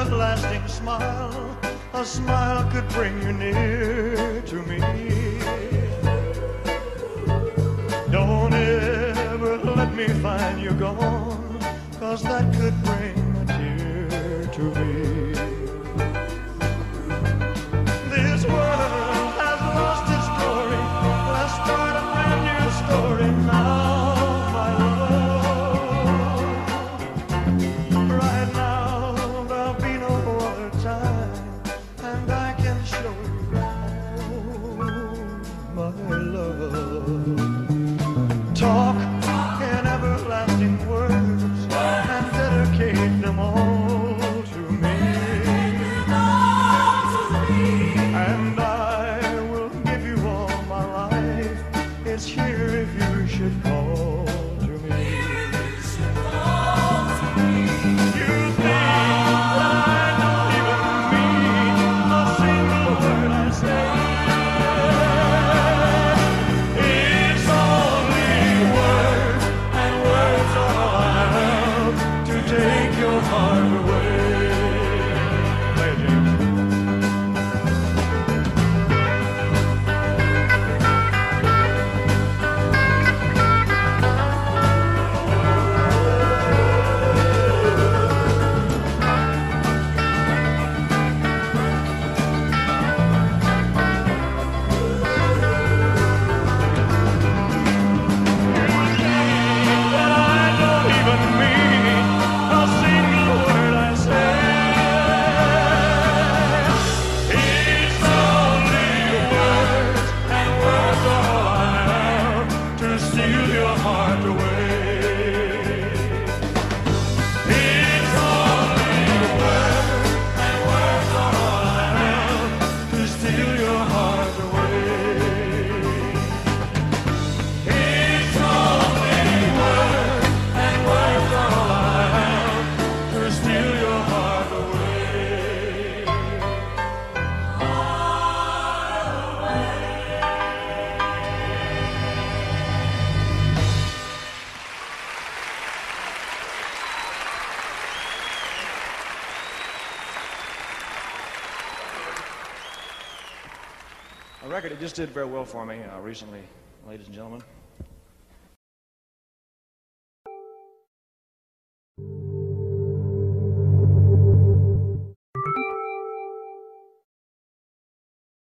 everlasting smile, a smile could bring you near to me. Don't ever let me find you gone, 'cause that could bring a tear to me. This world has lost its glory. Let's start a brand new story now, my love. Right now there'll be no other time, and I can show you all my love. Talk in everlasting words and dedicate them all to me. And I will give you all my life. It's here if you should call to me. You think that I don't even mean a single word I say. It's only words, and words are all I have to take your heart away. Play it, James. That I don't even mean a single word I say. It's only words, and words are all I have to steal your heart away. It's only words, and words are all I have to steal your heart away. It's only words, and words are all I have to steal your heart away. A record that just did very well for me recently, ladies and gentlemen.